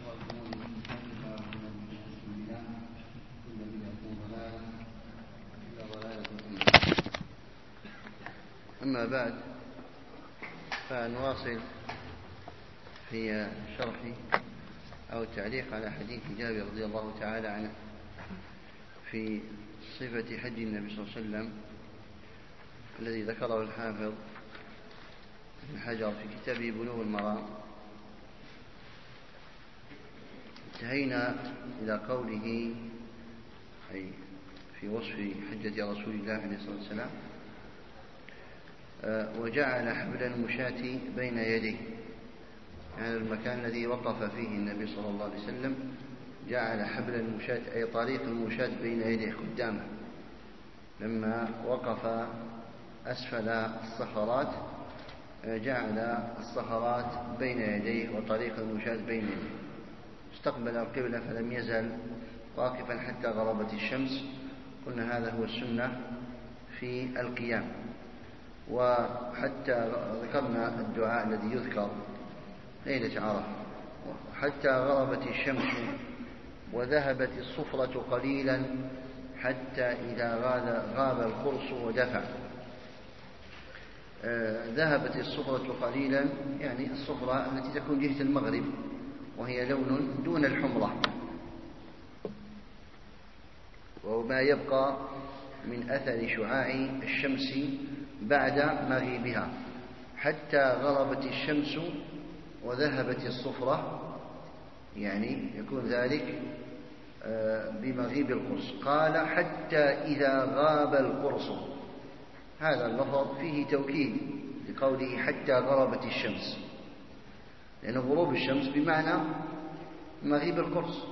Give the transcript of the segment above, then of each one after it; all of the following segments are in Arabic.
وشر الأمور محدثاتها وكل بدعة ضلالة وكل ضلالة في النار. أما بعد، فنواصل في شرح أو التعليق على حديث جابر رضي الله تعالى عنه في صفة حج النبي صلى الله عليه وسلم الذي ذكره الحافظ ابن حجر في كتابه بلوغ المرام. انتهينا إلى قوله أي في وصف حجة رسول الله عليه الصلاة والسلام: وجعل حبل المشاة بين يديه. يعني المكان الذي وقف فيه النبي صلى الله عليه وسلم جعل حبل المشاة أي طريق المشاة بين يديه قدامه، لما وقف أسفل الصخرات جعل الصخرات بين يديه وطريق المشاة بين يديه. استقبل القبلة فلم يزل واقفا حتى غربت الشمس. قلنا هذا هو السنة في القيام. وحتى ذكرنا الدعاء الذي يذكر ليلة عرفة: حتى غربت الشمس وذهبت الصفرة قليلا حتى إذا غاب القرص ودفع. ذهبت الصفرة قليلا يعني الصفرة التي تكون جهة المغرب، وهي لون دون الحمرة، وما يبقى من أثر شعاع الشمس بعد مغيبها. حتى غربت الشمس وذهبت الصفرة، يعني يكون ذلك بمغيب القرص. قال: حتى إذا غاب القرص. هذا اللفظ فيه توكيد لقوله حتى غربت الشمس، لأن غروب الشمس بمعنى مغيب القرص،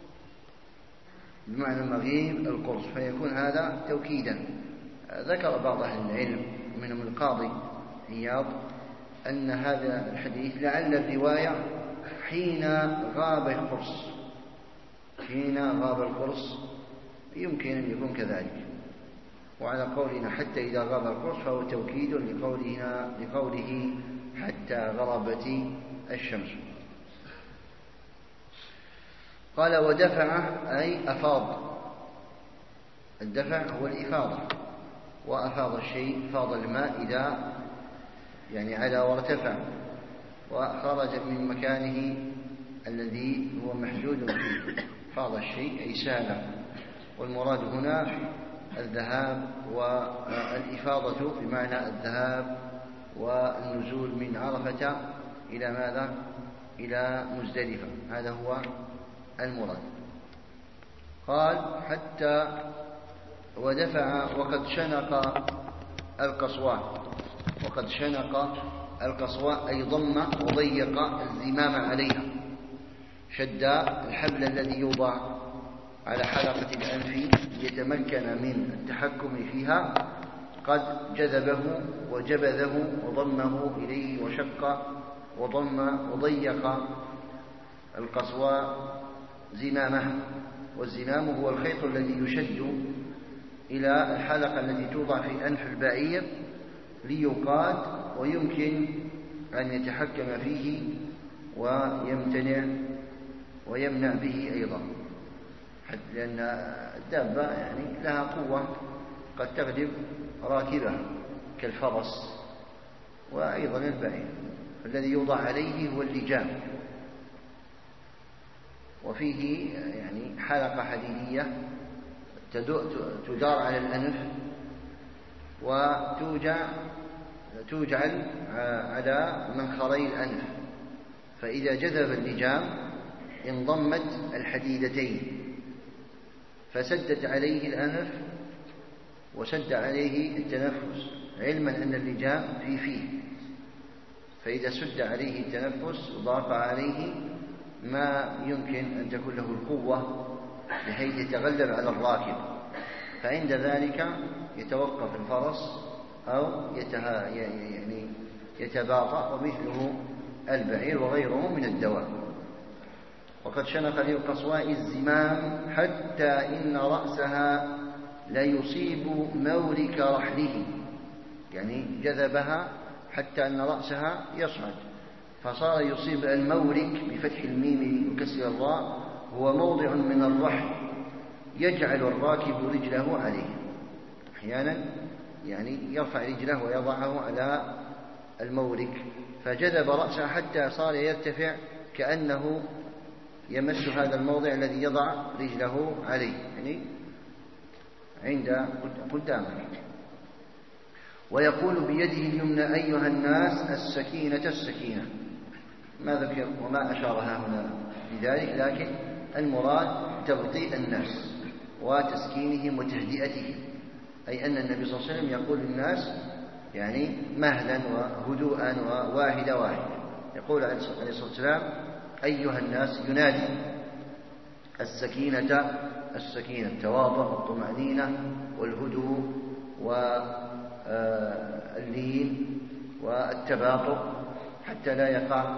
بمعنى مغيب القرص، فيكون هذا توكيدا. ذكر بعض أهل العلم منهم القاضي عياض أن هذا الحديث لعل الرواية حين غاب القرص، حين غاب القرص يمكن أن يكون كذلك. وعلى قولنا حتى إذا غاب القرص فهو توكيد لقوله حتى غربت الشمس. قال: ودفع أي أفاض. الدفع هو الإفاضة، وأفاض الشيء فاض الماء إذا يعني علا وارتفع وخرج من مكانه الذي هو محدود فيه. فاض الشيء أي سال. والمراد هنا الذهاب والإفاضة بمعنى الذهاب والنزول من عرفة إلى ماذا؟ إلى مزدلفة. هذا هو المراد. قال: حتى ودفع وقد شنق القصواء. وقد شنق القصواء أي ضم وضيق الزمام عليها، شد الحبل الذي يوضع على حلقة الأنف ليتمكن من التحكم فيها، قد جذبه وجبذه وضمه إليه وشق وضيق القصواء زمامه. والزمام هو الخيط الذي يشد إلى الحلقة التي توضع في أنف البعير ليقاد ويمكن أن يتحكم فيه ويمنع به أيضا، لأن الدابة يعني لها قوة قد تغلب راكبها كالفرس وأيضا البعير. الذي يوضع عليه هو اللجام، وفيه يعني حلقة حديدية تدار على الأنف وتوجعل على منخري الأنف، فإذا جذب اللجام انضمت الحديدتين فسدت عليه الأنف وسد عليه التنفس، علما أن اللجام في فيه، فإذا سد عليه التنفس ضاق عليه ما يمكن أن تكون له القوة بحيث يتغلب على الراكب، فعند ذلك يتوقف الفرس أو يتباطأ، ومثله البعير وغيره من الدواب. وقد شنق للقصواء الزمام حتى إن رأسها ليصيب مورك رحله، يعني جذبها حتى أن رأسها يصعد فصار يصيب المورك بفتح الميم وكسر الراء، هو موضع من الرحل يجعل الراكب رجله عليه. أحيانا يعني يرفع رجله ويضعه على المورك، فجذب رأسه حتى صار يرتفع كأنه يمس هذا الموضع الذي يضع رجله عليه، يعني عند قدامه. ويقول بيده اليمنى أيها الناس السكينة السكينة، ما ذكر وما أشارها هنا لذلك، لكن المراد تبطيء الناس وتسكينهم وتهدئتهم، أي أن النبي صلى الله عليه وسلم يقول للناس يعني مهلا وهدوءا وواحدة واحدة. يقول عليه الصلاة والسلام أيها الناس، ينادي السكينة السكينة، التواضع والطمأنينة والهدوء واللين والتباطؤ، حتى لا يقع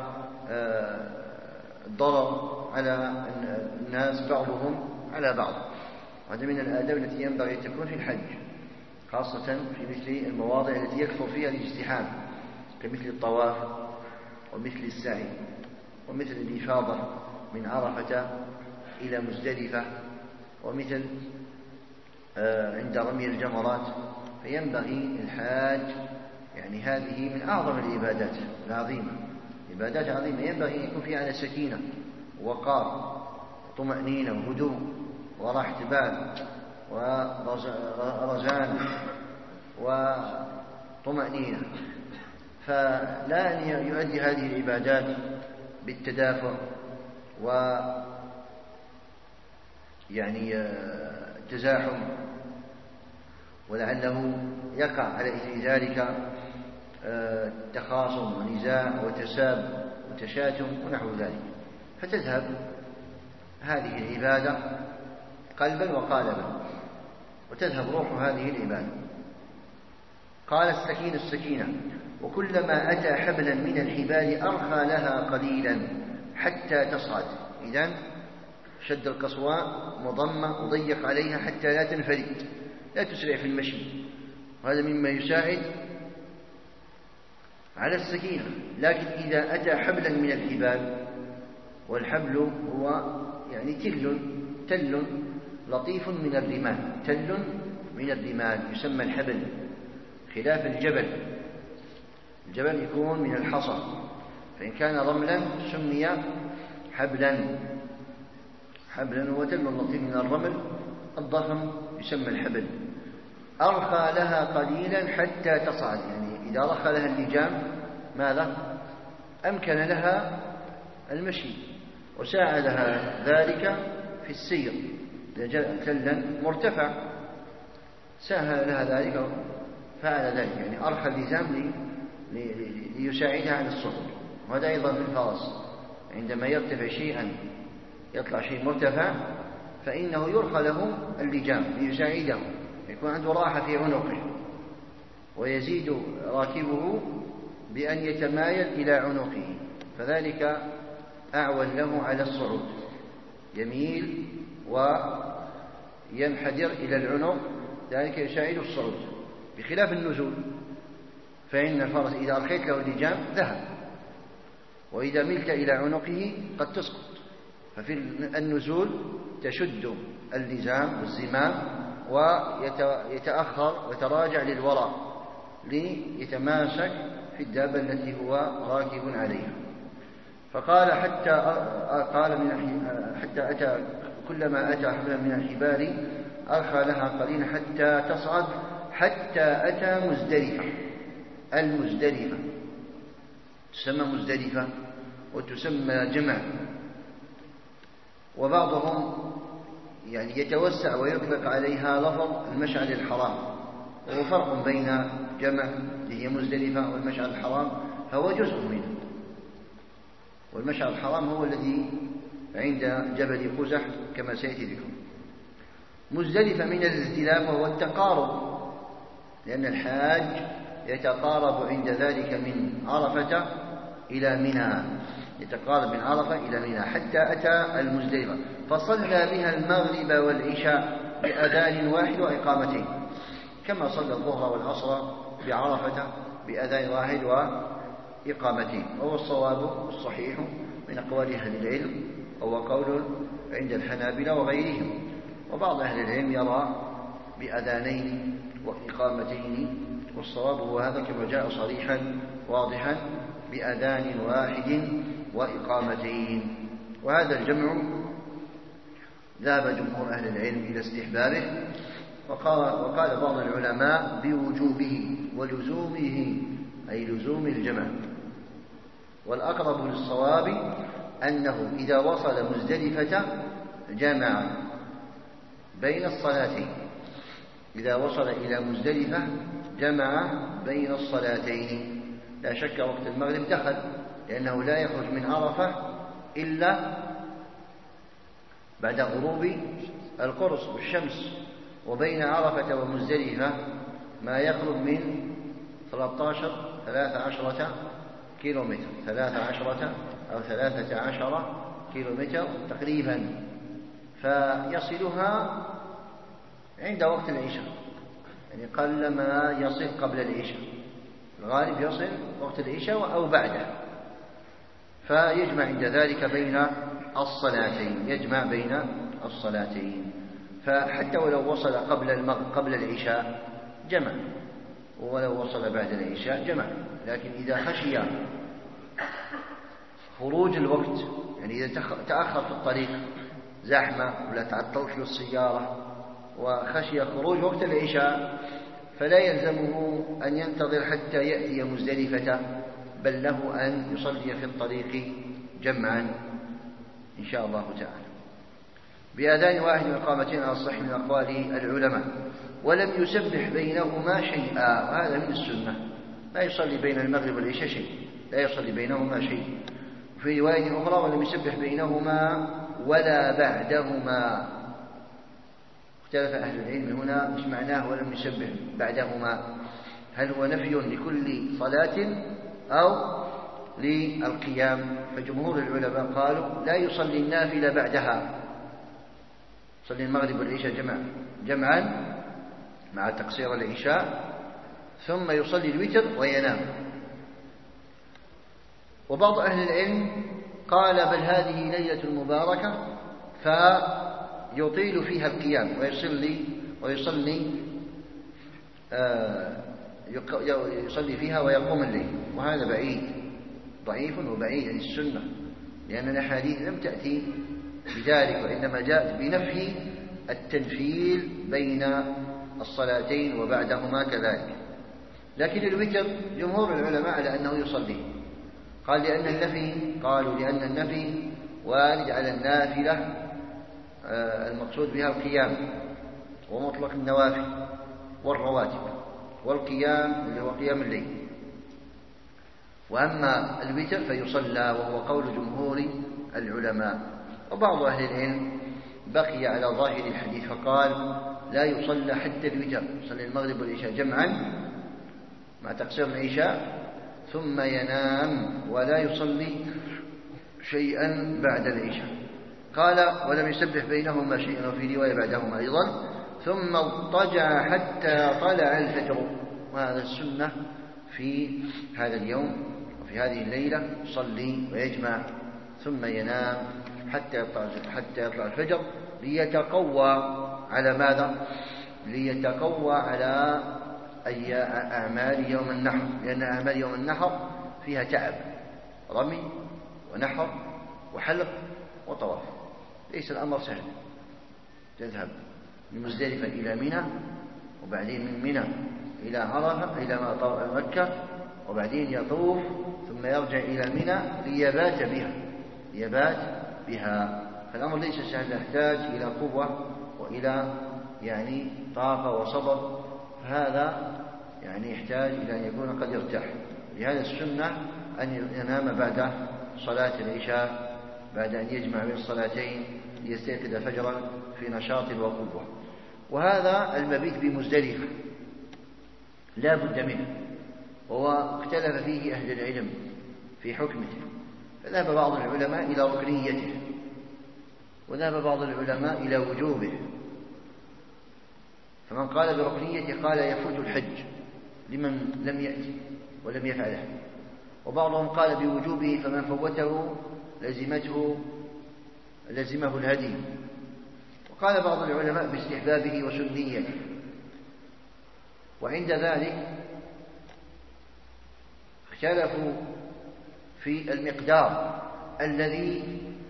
ضرر على الناس بعضهم على بعض. وهذا من الآداب التي ينبغي أن تكون في الحج، خاصة في مثل المواضع التي يكثر فيها الاجتحام، كمثل الطواف ومثل السعي ومثل الإفاضة من عرفة إلى مزدلفة، ومثل عند رمي الجمرات. فينبغي الحاج، يعني هذه من أعظم العبادات العظيمة، عبادات عظيمة ينبغي أن يكون فيها على سكينة ووقار وطمأنينة وهدوء وراحة بال ورزان وطمأنينة. فلا أن يؤدي هذه العبادات بالتدافع يعني تزاحم، ولعله يقع على إثر ذلك تخاصم ونزاع وتساب وتشاتم ونحو ذلك، فتذهب هذه العبادة قلبا وقالبا، وتذهب روح هذه العبادة. قال السكينة السكينة، وكلما أتى حبلا من الحبال أرخى لها قليلا حتى تصعد. إذن شد القصواء مضمة وضيق عليها حتى لا تنفرد، لا تسرع في المشي، وهذا مما يساعد على السكينة. لكن إذا أتى حبلا من الحبال، والحبل هو يعني تل لطيف من الرمال، تل من الرمال يسمى الحبل، خلاف الجبل. الجبل يكون من الحصى، فإن كان رملا سمي حبلا. حبلا هو تل لطيف من الرمل الضخم يسمى الحبل. أرخى لها قليلا حتى تصعد، يعني إذا رخى لها اللجام ماذا؟ أمكن لها المشي وساعدها ذلك في السير. إذا جاء تلا مرتفع سهل لها ذلك فعل ذلك، يعني أرخى اللجام ليساعدها على الصعود. وهذا أيضا في الفرس، عندما يرتفع شيئا، يطلع شيء مرتفع، فإنه يرخى له اللجام ليساعده، يكون عنده راحة في عنقه، ويزيد راكبه بأن يتمايل إلى عنقه، فذلك أعون له على الصعود، يميل وينحدر إلى العنق، ذلك يساعد الصعود، بخلاف النزول، فإن الفرس إذا أرخيت له اللجام ذهب، وإذا ملت إلى عنقه قد تسقط. ففي النزول تشد اللجام والزمام ويتأخر ويتراجع للوراء ليتماسك في الدابة التي هو راكب عليها. فقال حتى أتى كلما أتى حبلا من الحبال أرخى لها قليلا حتى تصعد، حتى أتى مزدلفة. المزدلفة تسمى مزدلفة وتسمى جمع، وبعضهم يعني يتوسع ويطلق عليها لفظ المشعر الحرام. وهو فرق بين جمع اللي هي مزدلفة والمشعر الحرام، فهو جزء منه، والمشعر الحرام هو الذي عند جبل قزح كما سيأتي ذكره. مزدلفة من الازدلاف وهو التقارب، لأن الحاج يتقارب عند ذلك من عرفة إلى منى، يتقارب من عرفة إلى منى حتى أتى المزدلفة، فصلى بها المغرب والعشاء بأذان واحد وإقامتين، كما صلى الظهر والعصر بعرفة بأذان واحد وإقامتين. وهو الصواب الصحيح من أقوال أهل العلم، وهو قول عند الحنابلة وغيرهم. وبعض أهل العلم يرى بأذانين وإقامتين، والصواب هو هذا كما جاء صريحا واضحا بأذان واحد وإقامتين. وهذا الجمع ذهب جمهور أهل العلم إلى استحبابه، وقال بعض العلماء بوجوبه ولزومه، أي لزوم الجمع. والأقرب للصواب أنه إذا وصل مزدلفة جمع بين الصلاتين، إذا وصل إلى مزدلفة جمع بين الصلاتين. لا شك وقت المغرب دخل، لأنه لا يخرج من عرفة إلا بعد غروب القرص والشمس، وبين عرفة ومزدلفة ما يقرب من 13 كيلومتر، 13 أو 13 كيلومتر تقريبا، فيصلها عند وقت العشاء، يعني قل ما يصل قبل العشاء، الغالب يصل وقت العشاء أو بعده، فيجمع عند ذلك بين الصلاتين، يجمع بين الصلاتين. فحتى ولو وصل قبل العشاء جمع، ولو وصل بعد العشاء جمع. لكن إذا خشي خروج الوقت، يعني إذا تأخر في الطريق زحمة ولا تعطلت له السيارة وخشي خروج وقت العشاء، فلا يلزمه أن ينتظر حتى يأتي مزدلفة، بل له أن يصلي في الطريق جمعا إن شاء الله تعالى بأذان واحد وإقامتين على الصحيح من أقوال العلماء. ولم يسبح بينهما شيئا، وهذا من السنة، لا يصلي بين المغرب والعشاء شيء، لا يصلي بينهما شيء. وفي رواية أخرى ولم يسبح بينهما ولا بعدهما. اختلف أهل العلم هنا مش معناه ولم يسبح بعدهما، هل هو نفي لكل صلاة أو للقيام؟ فجمهور العلماء قالوا لا يصلي النافلة بعدها، يصلي المغرب والعشاء جمعا مع تقصير العشاء، ثم يصلي الوتر وينام. وبعض أهل العلم قال بل هذه ليلة مباركة فيطيل فيها القيام ويصلي فيها ويقوم الليل، وهذا بعيد، ضعيف وبعيد عن السنة، لأن الأحاديث لم تأتي بذلك، وإنما جاءت بنفي التنفيل بين الصلاتين وبعدهما كذلك. لكن الوتر جمهور العلماء على أنه يصلي، قالوا لأن النفي وارد على النافلة المقصود بها القيام ومطلق النوافل والرواتب، والقيام اللي هو قيام الليل. وأما الوتر فيصلى، وهو قول جمهور العلماء. وبعض أهل العلم بقي على ظاهر الحديث فقال لا يصلى حتى الوتر، يصلي المغرب والعشاء جمعا مع تقصير العشاء ثم ينام، ولا يصلي شيئا بعد العشاء. قال ولم يسبح بينهما شيئا، وفي رواية بعدهما أيضا، ثم اضطجع حتى طلع الفجر. وهذا السنة في هذا اليوم وفي هذه الليلة، يصلي ويجمع ثم ينام حتى يطلع الفجر، ليتقوى على ماذا؟ ليتقوى على أي أعمال يوم النحر، لأن أعمال يوم النحر فيها تعب، رمي ونحر وحلق وطواف، ليس الأمر سهل. تذهب من مزدلفة إلى منى، وبعدين من منى إلى عرفة إلى مكة، وبعدين يطوف ثم يرجع إلى منى ليبات بها. فالأمر ليس سهل، يحتاج إلى قوة وإلى طاقة وصبر، فهذا يحتاج إلى أن يكون قد يرتاح. لهذا السنة أن ينام بعد صلاة العشاء، بعد أن يجمع بين الصلاتين ليستيقظ فجرا في نشاط وقوة. وهذا المبيت بمزدلفة لا بد منه، واختلف فيه أهل العلم في حكمه، فذهب بعض العلماء إلى ركنيته، وذهب بعض العلماء إلى وجوبه. فمن قال بركنيته قال يفوت الحج لمن لم يأتي ولم يفعله، وبعضهم قال بوجوبه فمن فوته لزمه الهدي. وقال بعض العلماء باستحبابه وسنيته. وعند ذلك اختلفوا في المقدار الذي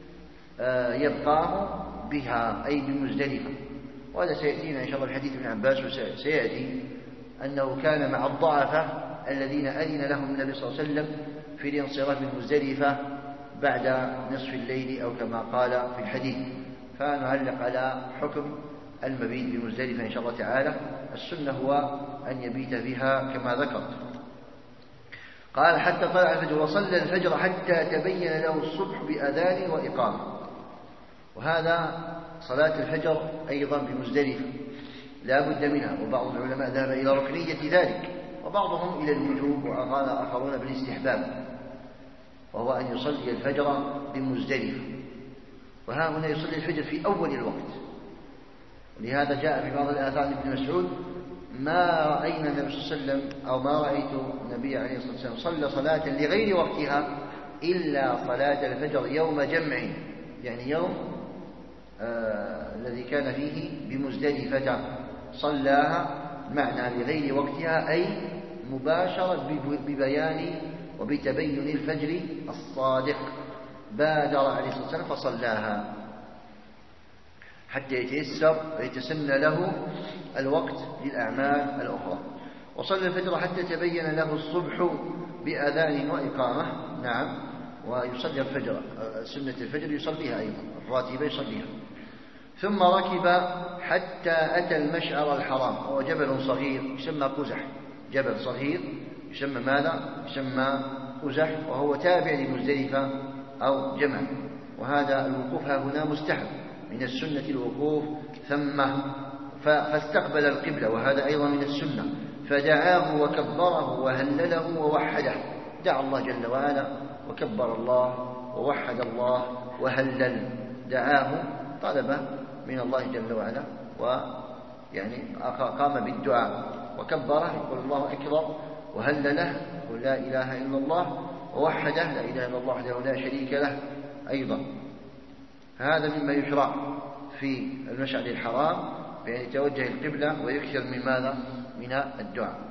يبقاه بها أي بمزدلفة، وهذا سيأتينا إن شاء الله الحديث ابن عباس، وسيأتي أنه كان مع الضعفة الذين أذن لهم النبي صلى الله عليه وسلم في الانصراف من مزدلفة بعد نصف الليل أو كما قال في الحديث. فنعلق على حكم المبيت بمزدلفة إن شاء الله تعالى. السنة هو أن يبيت بها كما ذكرت. قال حتى طلع الفجر وصلى الفجر حتى تبين له الصبح بأذان وإقامة. وهذا صلاة الفجر أيضا بمزدلفة لا بد منها، وبعض العلماء ذهب إلى ركنية ذلك، وبعضهم إلى الوجوب، وقال آخرون بالاستحباب، وهو أن يصلي الفجر بمزدلفة. وها هنا يصلي الفجر في أول الوقت، ولهذا جاء في بعض الآثار عن ابن مسعود: ما رأينا النبي صلى الله عليه وسلم أو ما رأيت النبي عليه الصلاة والسلام صلى صلاة لغير وقتها إلا صلاة الفجر يوم جمع، يعني يوم الذي كان فيه بمزدلفة صلاها، معنى لغير وقتها أي مباشرة ببيان وبتبين الفجر الصادق، بادر عليه الصلاة والسلام فصلاها حتى يتيسر ويتسنى له الوقت للأعمال الأخرى. وصلى الفجر حتى تبين له الصبح بأذان وإقامة. نعم، ويصلي الفجر، سنة الفجر يصليها أيضا، الراتبة يصليها. ثم ركب حتى أتى المشعر الحرام، وهو جبل صغير يسمى قزح، جبل صغير يسمى ماذا؟ يسمى قزح، وهو تابع لمزدلفة أو جمل. وهذا الوقوف هنا مستحب، من السنة الوقوف ثم، فاستقبل القبلة، وهذا أيضا من السنة، فدعاه وكبره وهلله ووحده. دعا الله جل وعلا وكبر الله ووحد الله وهلل، دعاه، طلب من الله جل وعلا، ويعني قام بالدعاء، وكبره يقول الله أكبر، وهلله يقول لا إله إلا الله، ووحده لا إله إلا الله وحده لا شريك له أيضا. هذا مما يشرع في المشعر الحرام، بأن يتوجه القبلة ويكثر من ماذا؟ من الدعاء.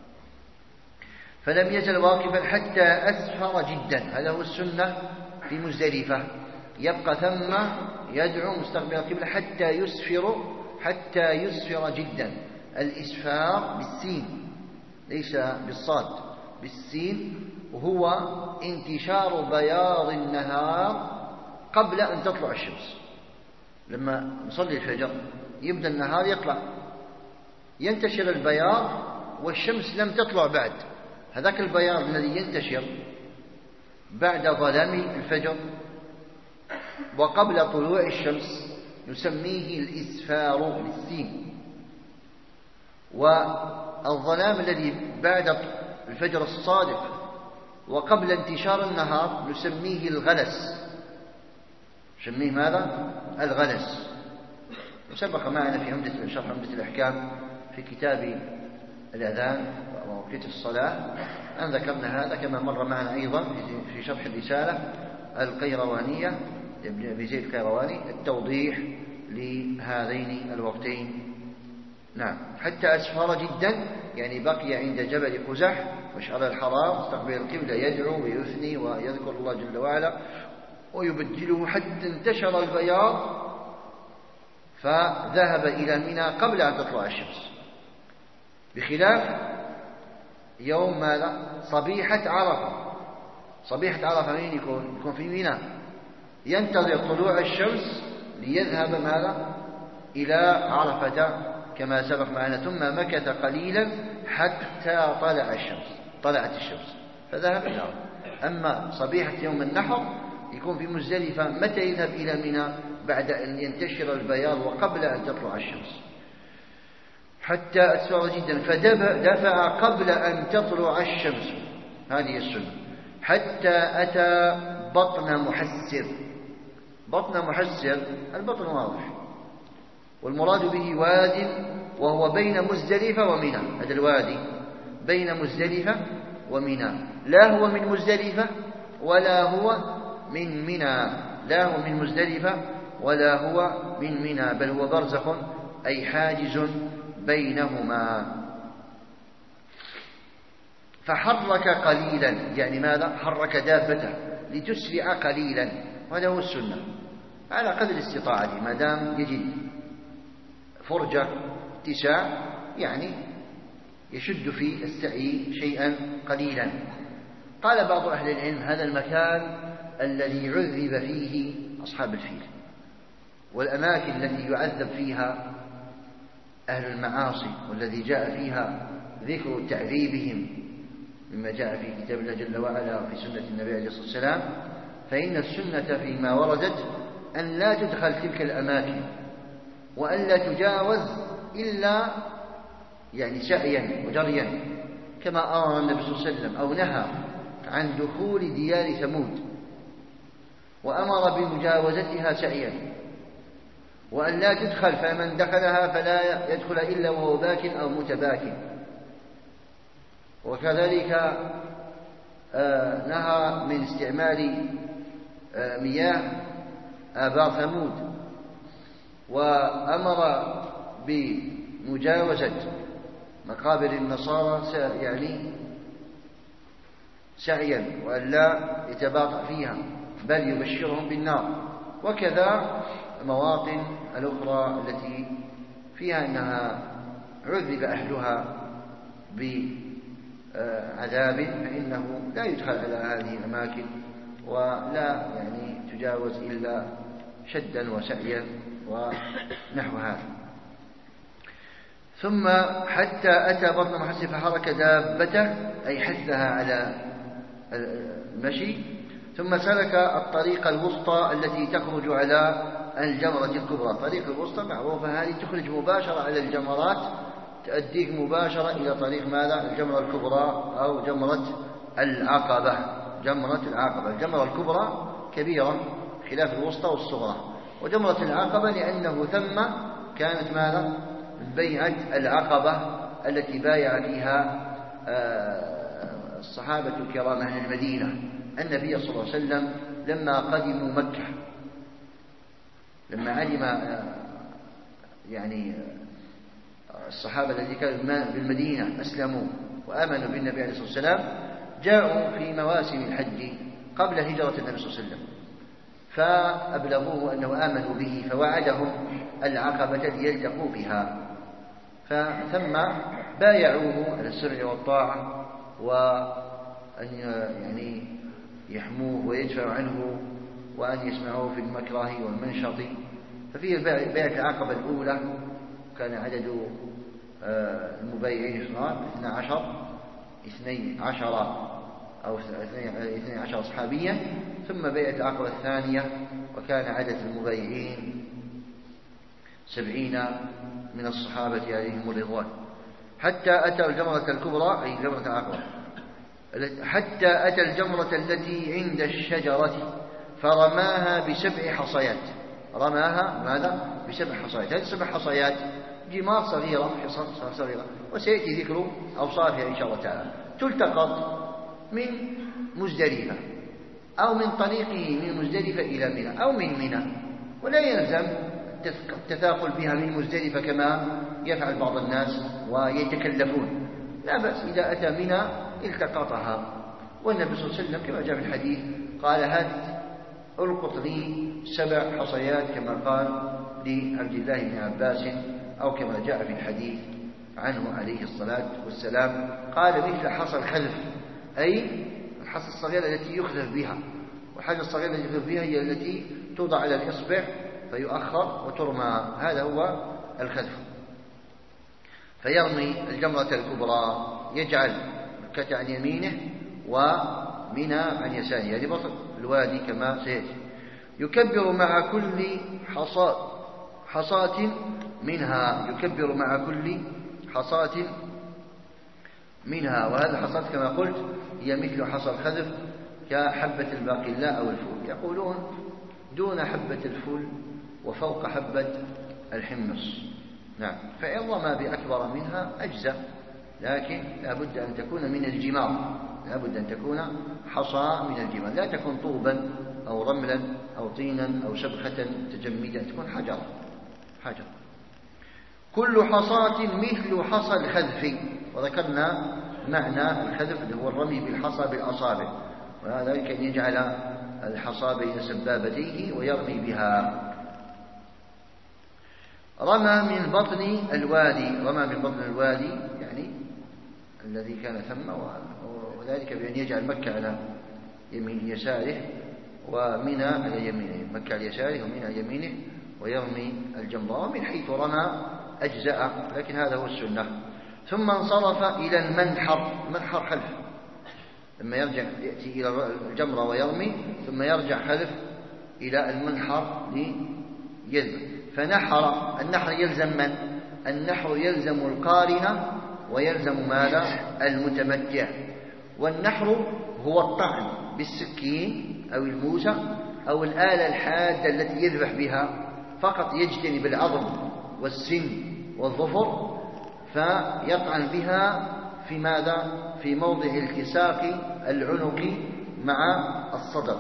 فلم يزل واقفا حتى أسفر جدا، هذا هو السنة في مزدلفة، يبقى ثم يدعو مستقبل القبلة حتى يسفر جدا. الإسفار بالسين ليس بالصاد، بالسين، وهو انتشار بياض النهار قبل أن تطلع الشمس. لما نصلي الفجر يبدأ النهار يطلع، ينتشر البياض والشمس لم تطلع بعد. هذاك البياض الذي ينتشر بعد ظلام الفجر وقبل طلوع الشمس نسميه الإسفار بالسين. والظلام الذي بعد الفجر الصادق وقبل انتشار النهار نسميه الغلس. نسميه ماذا؟ الغلس. وسبق معنا في شرح عمدة الأحكام في كتاب الأذان ومواقيت الصلاة أن ذكرنا هذا، كما مر معنا أيضا في شرح الرسالة القيروانية ابن زيد القيرواني، التوضيح لهذين الوقتين. نعم، حتى أسفر جدا، يعني بقي عند جبل قزح مشعر الحرام مستقبل القبلة، يدعو ويثني ويذكر الله جل وعلا ويبدله حتى انتشر البياض، فذهب إلى منى قبل أن تطلع الشمس، بخلاف يوم ماذا؟ صبيحة عرفة. صبيحة عرفة مين يكون؟ يكون في منى، ينتظر طلوع الشمس ليذهب ماذا؟ إلى عرفة كما سبق معنا، ثم مكث قليلا حتى طلعت الشمس فذهب إلى عرفة. أما صبيحة يوم النحر يكون في مزدلفة. متى يذهب إلى منى؟ بعد أن ينتشر البياض وقبل أن تطلع الشمس. حتى أسفر جدا فدفع قبل أن تطلع الشمس، هذه السنة، حتى أتى بطن محسر. بطن محسر البطن واضح، والمراد به واد وهو بين مزدلفة ومنى. هذا الوادي بين مزدلفة ومنى، لا هو من مزدلفة ولا هو من منى، لا هو من مزدلفة ولا هو من منى، بل هو برزخ أي حاجز بينهما. فحرك قليلا، يعني ماذا؟ حرك دابته لتسرع قليلا، وهذا هو السنة على قدر استطاعته، ما دام يجد فرجة اتساع يعني يشد في السعي شيئا قليلا. قال بعض أهل العلم هذا المكان الذي عذب فيه أصحاب الفيل، والأماكن التي يعذب فيها أهل المعاصي، والذي جاء فيها ذكر تعذيبهم مما جاء في كتاب الله جل وعلا وفي سنة النبي عليه الصلاة والسلام، فإن السنة فيما وردت أن لا تدخل تلك الأماكن، وأن لا تجاوز إلا يعني سعيا وجريا، كما أمر النبي صلى الله عليه وسلم أو نهى عن دخول ديار ثمود، وأمر بمجاوزتها سعيا، وأن لا تدخل، فمن دخلها فلا يدخل إلا وهو باك أو متباك. وكذلك نهى من استعمال مياه آبار ثمود، وأمر بمجاوزة مقابر النصارى يعني سعيا، وأن لا يتباطأ فيها بل يبشرهم بالنار. وكذا المواطن الأخرى التي فيها أنها عذب أهلها بعذاب فإنه لا يدخل على هذه الأماكن، ولا يعني تجاوز إلا شدا وسعيا ونحو هذا. ثم حتى أتى بطن محسن فحرك دابته أي حثها على المشي، ثم سلك الطريق الوسطى التي تخرج على الجمرة الكبرى. الطريق الوسطى معروفة، هذه تخرج مباشرة على الجمرات، تؤديك مباشرة إلى طريق ماذا؟ الجمرة الكبرى أو جمرة العقبة. جمرة العقبة، الجمرة الكبرى كبيرة خلاف الوسطى والصغرى، وجمرة العقبة لأنه ثم كانت ماذا؟ بيعة العقبة التي بايع فيها الصحابة الكرام أهل المدينة النبي صلى الله عليه وسلم لما قدموا مكة، لما علم يعني الصحابة الذين كانوا بالمدينة أسلموا وآمنوا بالنبي عليه الصلاة والسلام، جاءوا في مواسم الحج قبل هجرة النبي صلى الله عليه وسلم، فأبلغوه أنه آمنوا به، فوعدهم العقبة ليلتقوا بها، فثم بايعوه على السمع والطاعة، وأن يعني يحموه ويدفعوا عنه، وأن يسمعوه في المكره والمنشط. ففي بيعة العقبة الأولى كان عدد المبايعين 12 أو 12 صحابيا، ثم بيعة العقبة الثانية وكان عدد المبايعين 70 من الصحابة عليهم الرضوان، حتى أتى الجمرة الكبرى أي جمرة العقبة، حتى أتى الجمرة التي عند الشجرة فرماها ب7 حصيات. رماها ماذا؟ ب7 حصيات. هذه 7 حصيات جمار صغيرة، حصى صغيرة، وسيأتي ذكر أوصافها إن شاء الله تعالى. تلتقط من مزدلفة أو من طريقه من مزدلفة إلى منى أو من منى، ولا يلزم التثاقل بها من مزدلفة كما يفعل بعض الناس ويتكلفون، لا بأس إذا أتى منى التقطها. والنبي صلى الله عليه وسلم كما جاء في الحديث قال هات ألقط لي 7 حصيات كما قال لعبد الله بن عباس، أو كما جاء في الحديث عنه عليه الصلاة والسلام قال مثل حصى الخلف، أي الحصى الصغيرة التي يخذف بها، والحاجة الصغيرة التي يخذف بها هي التي توضع على الإصبع فيؤخر وترمى، هذا هو الخذف. فيرمي الجمرة الكبرى، يجعل مكة عن يمينه ومنى عن يساره، هذه بسط الوادي كما سيأتي. يكبر مع كل حصاة منها، يكبر مع كل حصاة منها، وهذا الحصاة كما قلت هي مثل حصى الخذف كحبة الباقلاء أو الفول، يقولون دون حبة الفول وفوق حبة الحمص. نعم، فإن رمى بأكبر منها أجزاء، لكن لا بد أن تكون من الجمار، لا بد أن تكون حصى من الجبال، لا تكون طوبا أو رملا أو طينا أو شبخة تجمدا، تكون حجر. كل حصاة مثل حصى الخذف، وذكرنا معنى الخذف اللي هو الرمي بالحصى بالأصابع، وذلك أن يجعل الحصى بين سبابتيه ويرمي بها. رمى من بطن الوادي يعني الذي كان ثم، وذلك بأن يجعل مكة على يمين يساره ومنى على يمينه، مكة على يساره ومنى على يمينه، ويرمي الجمرة. ومن حيث رمى أجزاء، لكن هذا هو السنة. ثم انصرف إلى المنحر خلف، لما يرجع يأتي إلى الجمرة ويرمي، ثم يرجع خلف إلى المنحر ليذبح. فنحر. النحر يلزم من؟ النحر يلزم القارن ويلزم ماذا؟ المتمتع. والنحر هو الطعن بالسكين أو الموسى أو الآلة الحادة التي يذبح بها، فقط يجتنب العظم والسن والظفر فيطعن بها في ماذا؟ في موضع التصاق العنق مع الصدر،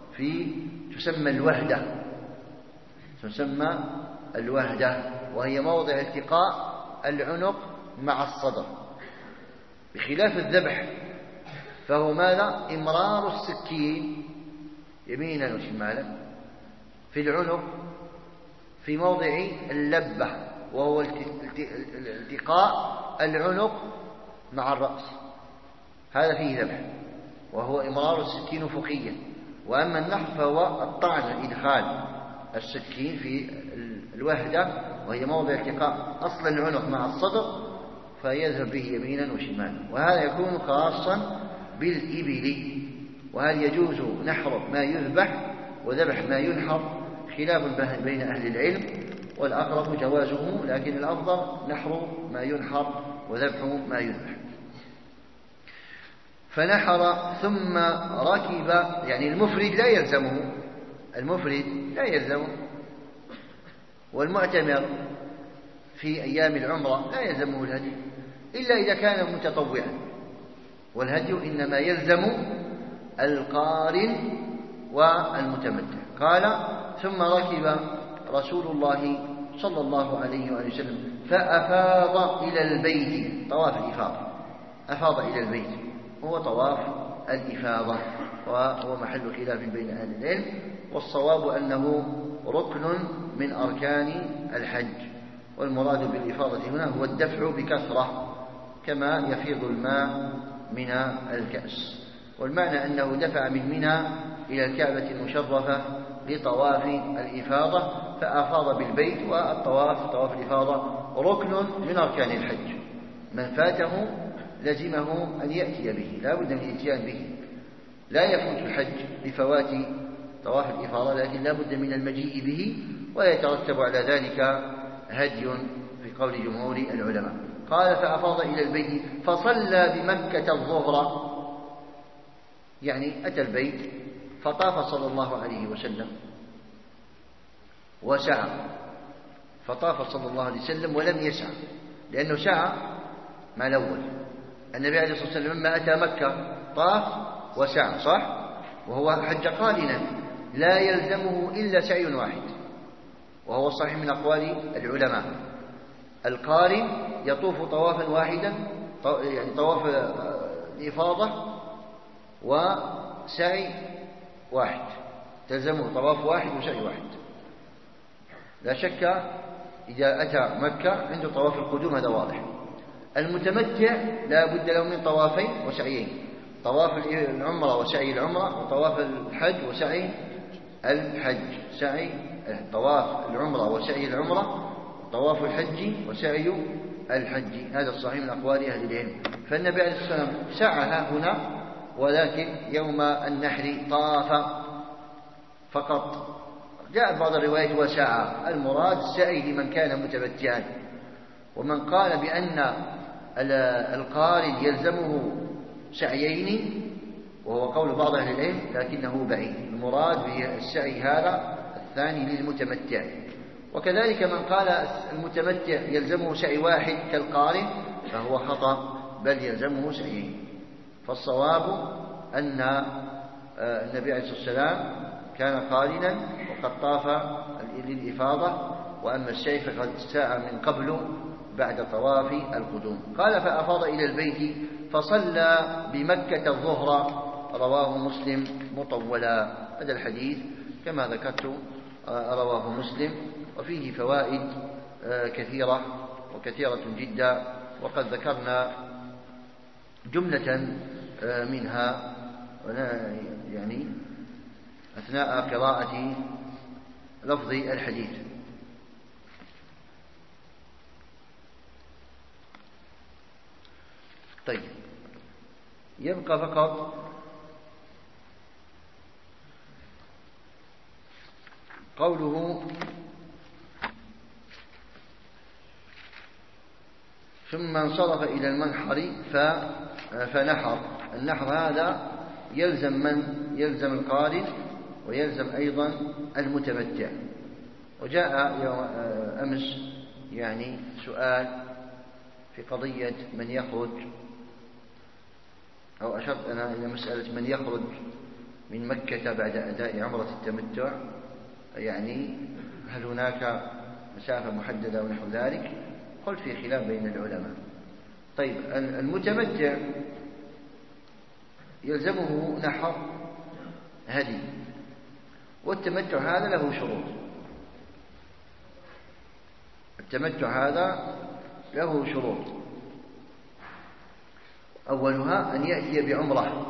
تسمى الوهدة، وهي موضع التقاء العنق مع الصدر. بخلاف الذبح فهو ماذا؟ إمرار السكين يمينا وشمالا في العنق في موضع اللبة، وهو التقاء العنق مع الرأس، هذا فيه ذبح، وهو إمرار السكين أفقيا. وأما النحر فهو الطعن، إدخال السكين في الوهدة، وهي موضع التقاء أصل العنق مع الصدر، فيذهب به يمينا وشمالا. وهذا يكون خاصا بالإبل. وهل يجوز نحر ما يذبح وذبح ما ينحر؟ خلاف بين أهل العلم، والأقرب جوازه، لكن الأفضل نحر ما ينحر وذبح ما يذبح. فنحر ثم ركب، يعني المفرد لا يلزمه، والمعتمر في أيام العمرة لا يلزمه الهدي إلا إذا كان متطوعا، والهدي إنما يلزم القارن والمتمتع. قال ثم ركب رسول الله صلى الله عليه وسلم فأفاض إلى البيت، طواف الإفاضة، أفاض إلى البيت هو طواف الإفاضة، وهو محل خلاف بين أهل العلم، والصواب أنه ركن من أركان الحج. والمراد بالإفاضة هنا هو الدفع بكثرة كما يفيض الماء من الكأس، والمعنى أنه دفع من منى إلى الكعبة المشرفة لطواف الإفاضة فأفاض بالبيت. والطواف طواف الإفاضة ركن من أركان الحج، من فاته لزمه أن يأتي به، لا بد من الاتيان به. لا يفوت الحج بفوات طواف الإفاضة، لكن لا بد من المجيء به، ويترتب على ذلك هدي في قول جمهور العلماء. قال فأفاض إلى البيت فصلى بمكة الظهر، يعني أتى البيت فطاف صلى الله عليه وسلم وسعى، فطاف صلى الله عليه وسلم ولم يسعى، لأنه سعى مع الأول. النبي عليه الصلاة والسلام لما أتى مكة طاف وسعى، صح؟ وهو حج قارنا لا يلزمه إلا سعي واحد، وهو صحيح من أقوال العلماء. القارن يطوف طوافا واحدا، يعني طواف الإفاضة وسعي واحد، تلزمه طواف واحد وسعي واحد. لا شك إذا أتى مكة عنده طواف القدوم، هذا واضح. المتمتع لا بد له من طوافين وسعيين، طواف العمرة وسعي العمرة، وطواف الحج وسعي الحج، طواف العمرة وسعي العمرة، طواف الحج وسعي الحج. هذا الصحيح من أقوال أهل العلم. فالنبي عليه الصلاة والسلام سعى هنا، ولكن يوم النحر طاف فقط. جاء بعض الروايات وسعى، المراد السعي لمن كان متمتعا. ومن قال بأن القارن يلزمه سعيين وهو قول بعض أهل العلم لكنه بعيد، المراد بالسعي هذا الثاني للمتمتع. وكذلك من قال المتمتع يلزمه سعي واحد كالقارن فهو خطأ، بل يلزمه سعيين. فالصواب أن النبي عليه الصلاة والسلام كان قارنا وقد طاف للإفاضة، وأما السعي فقد سعى من قبل بعد طواف القدوم. قال فأفاض إلى البيت فصلى بمكة الظهر، رواه مسلم مطولا. هذا الحديث كما ذكرت رواه مسلم، وفيه فوائد كثيرة وكثيرة جدا، وقد ذكرنا جملة منها يعني أثناء قراءة لفظ الحديث. طيب، يبقى فقط قوله ثم انصرف إلى المنحر فنحر. النحر هذا يلزم القارن ويلزم أيضا المتمتع. وجاء أمس يعني سؤال في قضية من يخرج، أو أشرت أنا إلى مسألة من يخرج من مكة بعد أداء عمرة التمتع، يعني هل هناك مسافة محددة ونحو ذلك؟ قلت في خلاف بين العلماء. طيب، المتمتع يلزمه نحر هدي، والتمتع هذا له شروط. التمتع هذا له شروط، أولها أن يأتي بعمرة،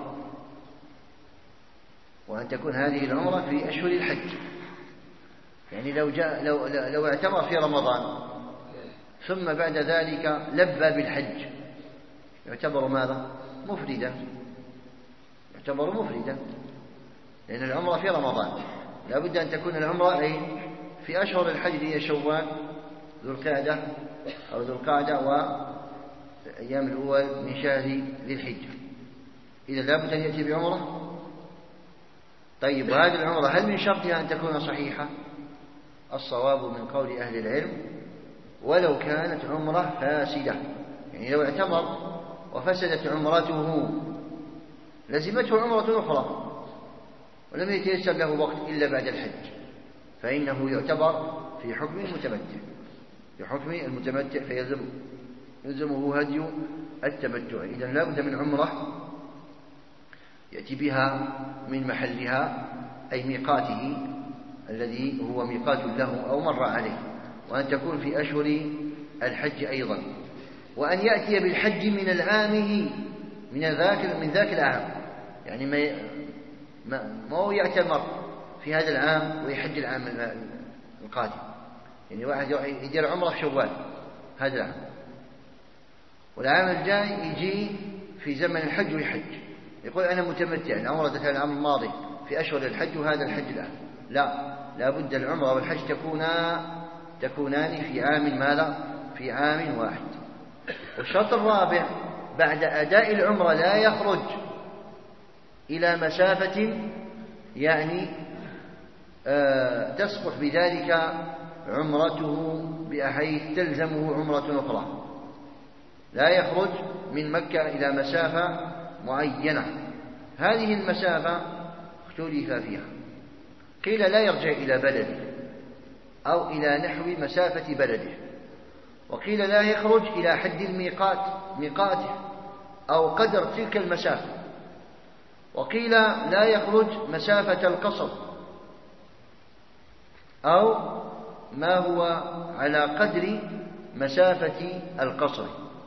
وأن تكون هذه العمرة في أشهر الحج. يعني لو اعتمر في رمضان ثم بعد ذلك لبى بالحج يعتبر ماذا؟ مفردا. يعتبر مفردا، لأن العمرة في رمضان، لا بد أن تكون العمرة في أشهر الحج، هي شوال ذو القعدة أو ذو القعدة وأيام الأول من شهر ذي الحجة. إذا لا بد أن يأتي بعمرة. طيب، وهذه العمرة هل من شرطها أن تكون صحيحة؟ الصواب من قول أهل العلم ولو كانت عمرة فاسدة، يعني لو اعتمر وفسدت عمرته لزمته عمرة أخرى ولم يتيسر له وقت إلا بعد الحج، فإنه يعتبر في حكم المتمتع، في حكم المتمتع، فيلزمه هدي التمتع. إذن لا بد من عمرة يأتي بها من محلها، أي ميقاته الذي هو ميقات له أو مر عليه، وأن تكون في أشهر الحج أيضا، وأن يأتي بالحج من العامه من ذاك العام. يعني ما هو يعتمر في هذا العام ويحج العام القادم. يعني واحد يدير عمره في شوال هذا العام، والعام الجاي يجي في زمن الحج ويحج، يقول أنا متمتع، العمرة كانت العام الماضي في أشهر الحج وهذا الحج الآن. لا بد العمرة والحج تكونان في عام ماذا؟ في عام واحد. والشرط الرابع بعد أداء العمرة لا يخرج إلى مسافة يعني تسقط بذلك عمرته بحيث تلزمه عمرة أخرى. لا يخرج من مكة إلى مسافة معينة، هذه المسافة اختلف فيها، قيل لا يرجع إلى بلده أو إلى نحو مسافة بلده، وقيل لا يخرج إلى حد ميقاته أو قدر تلك المسافة، وقيل لا يخرج مسافة القصر أو ما هو على قدر مسافة القصر،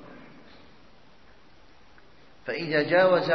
فإذا جاوز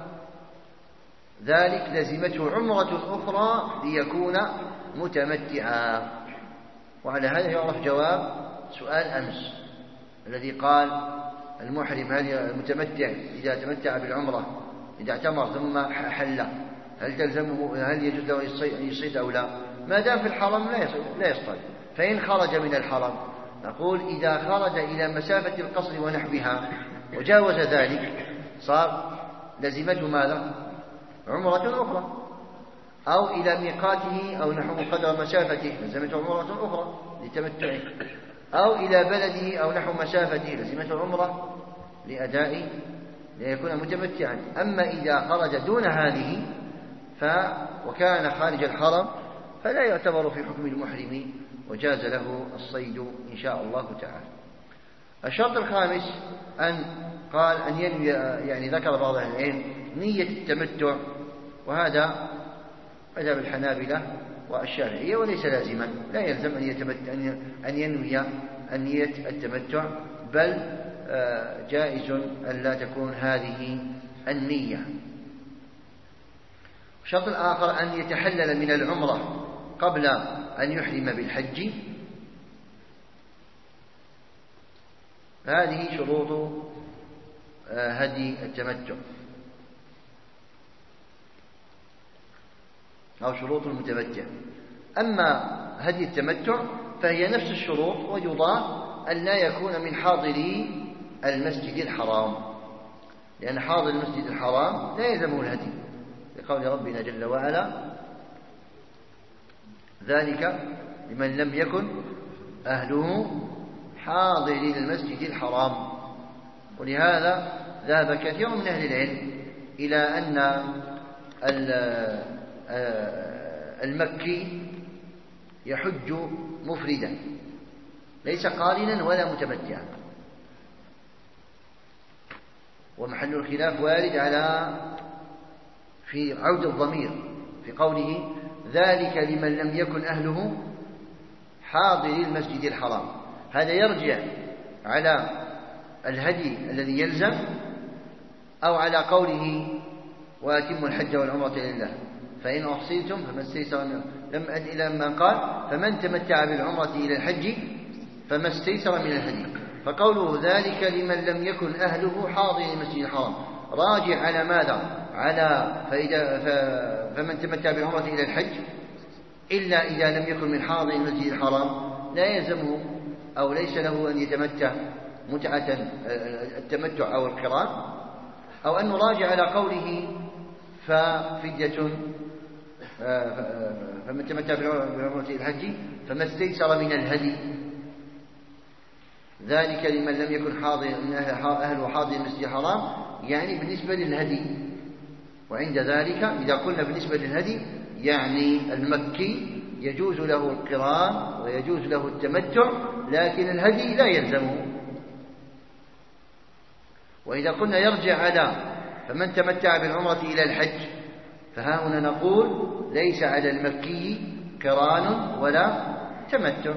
ذلك لزمته عمرة أخرى ليكون متمتعا. وعلى هذا يعرف جواب سؤال أمس الذي قال المحرم هل المتمتع إذا تمتع بالعمرة إذا اعتمر ثم حل هل تلزمه، هل يجوز له أن يصيد أو لا؟ ما دام في الحرم لا يصطاد. فإن خرج من الحرم نقول إذا خرج إلى مسافة القصر ونحوها وجاوز ذلك صار لزمته ماذا؟ عمرة أخرى، أو إلى ميقاته أو نحو قدر مسافته لزمته عمرة أخرى لتمتعه، أو إلى بلده أو نحو مسافته لزمته عمرة ليكون متمتعا. أما إذا خرج دون هذه وكان خارج الحرم فلا يعتبر في حكم المحرم وجاز له الصيد إن شاء الله تعالى. الشرط الخامس قال أن ينوي، يعني ذكر بعض أهل العلم نية التمتع، وهذا مذهب الحنابلة والشافعية، وليس لازما، لا يلزم أن ينوي نية التمتع، بل جائز أن لا تكون هذه النية. الشرط الآخر أن يتحلل من العمرة قبل أن يحرم بالحج. هذه شروط هدي التمتع أو شروط المتمتع. أما هدي التمتع فهي نفس الشروط، ويضاف أن لا يكون من حاضري المسجد الحرام، لأن حاضر المسجد الحرام لا يلزمه الهدي، لقول ربنا جل وعلا: ذلك لمن لم يكن أهله حاضري المسجد الحرام. ولهذا ذهب كثير من أهل العلم إلى أن المكي يحج مفردا ليس قارنا ولا متمتعا، ومحل الخلاف وارد في عود الضمير في قوله: ذلك لمن لم يكن أهله حاضري المسجد الحرام. هذا يرجع على الهدي الذي يلزم، أو على قوله: وأتموا الحج والعمرة لله فإن أحصيتم فما استيسر لم أد إلى من قال: فمن تمتع بالعمرة إلى الحج فما استيسر من الهدي. فقوله ذلك لمن لم يكن أهله حاضر المسجد الحرام راجع على ماذا؟ على فمن تمتع بالعمرة إلى الحج، إلا إذا لم يكن من حاضر المسجد الحرام لا يلزمه أو ليس له أن يتمتع متعة التمتع أو القران، أو أنه راجع على قوله: ففدية فمن تمتع بالعمرة إلى الحج فما استيسر من الهدي. ذلك لمن لم يكن أهل حاضر المسجد الحرام، يعني بالنسبة للهدي. وعند ذلك إذا قلنا بالنسبة للهدي يعني المكي يجوز له القران ويجوز له التمتع، لكن الهدي لا يلزمه. وإذا قلنا يرجع على فمن تمتع بالعمرة إلى الحج، فها هنا نقول ليس على المكي قران ولا تمتع.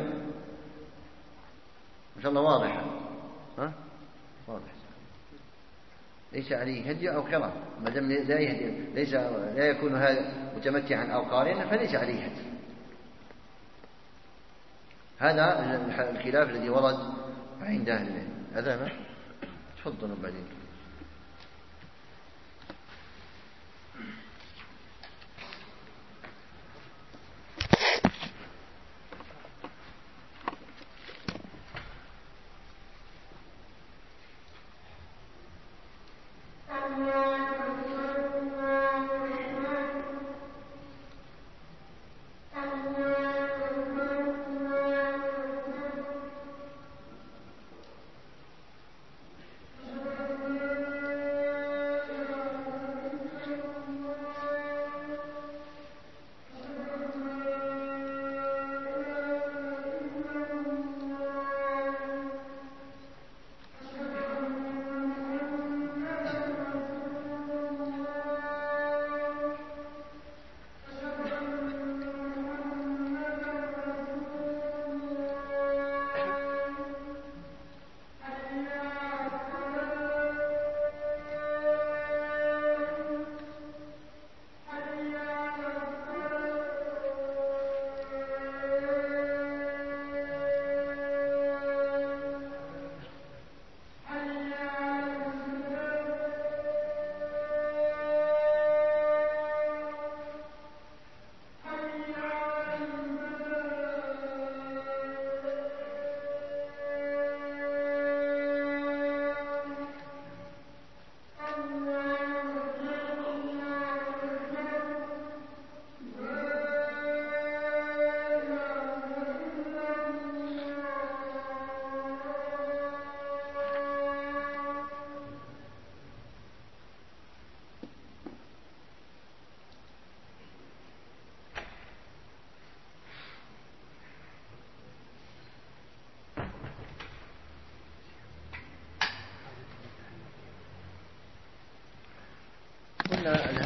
إن شاء الله واضح. واضح. ليس عليه هدي أو قران، ما دام لا يكون هذا متمتعا أو قارنا فليس عليه هدي. هذا الخلاف الذي ورد عند أهل العلم. هذا ما تفضلوا بعدين.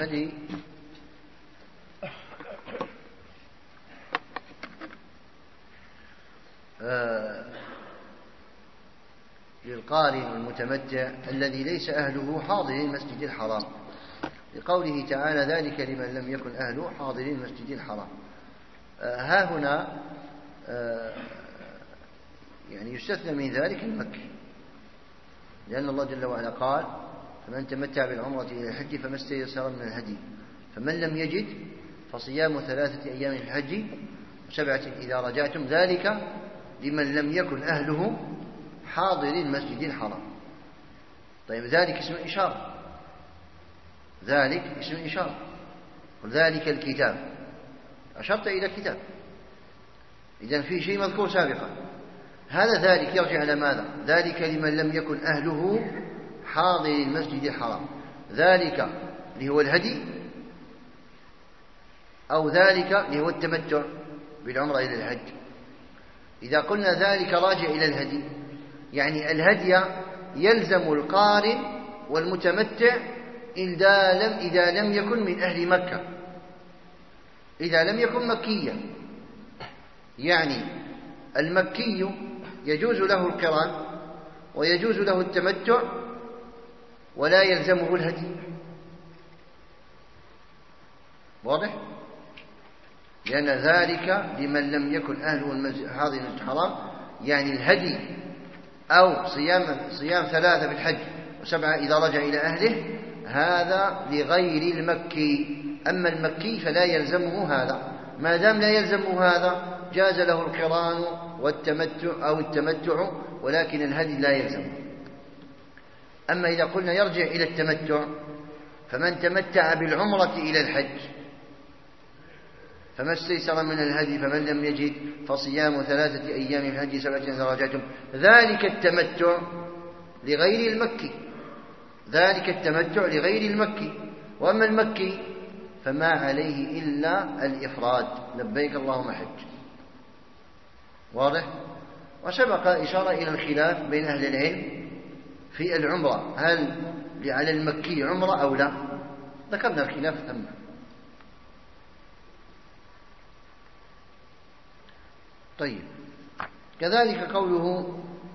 بالنسبة للقارن والمتمتع الذي ليس أهله حاضر المسجد الحرام، لقوله تعالى ذلك لمن لم يكن أهله حاضر المسجد الحرام. ها هنا يعني يستثنى من ذلك المكي، لأن الله جل وعلا قال فمن تمتع بالعمرة إلى الحج فما استيسر من الهدي، فمن لم يجد فصيام 3 أيام في الحج و7 إذا رجعتم، ذلك لمن لم يكن أهله حاضر المسجد الحرام. طيب ذلك اسم إشارة، ذلك اسم إشارة، وذلك الكتاب أشرت إلى كتاب، إذن في شيء مذكور سابقا. هذا ذلك يرجع إلى ماذا؟ ذلك لمن لم يكن أهله حاضر المسجد الحرام، ذلك اللي هو الهدي، أو ذلك اللي هو التمتع بالعمرة إلى الحج. إذا قلنا ذلك راجع إلى الهدي، يعني الهدي يلزم القارن والمتمتع إذا لم يكن من أهل مكة، إذا لم يكن مكيا. يعني المكي يجوز له القران ويجوز له التمتع ولا يلزمه الهدي، واضح؟ لأن ذلك لمن لم يكن أهله حاضر المسجد الحرام، يعني الهدي أو صيام 3 في الحج و7 إذا رجع إلى أهله، هذا لغير المكي. أما المكي فلا يلزمه هذا، ما دام لا يلزمه هذا جاز له القران والتمتع أو التمتع، ولكن الهدي لا يلزمه. أما إذا قلنا يرجع إلى التمتع، فمن تمتع بالعمرة إلى الحج فما استيسر من الهدي، فمن لم يجد فصيام 3 أيام في الحج 7 إذا رجعتم، ذلك التمتع لغير المكي، ذلك التمتع لغير المكي. وأما المكي فما عليه إلا الإفراد، لبيك اللهم حج، واضح؟ وسبق إشارة إلى الخلاف بين أهل العلم في العمرة، هل على المكي عمرة أو لا؟ ذكرنا الخلاف ثم. طيب، كذلك قوله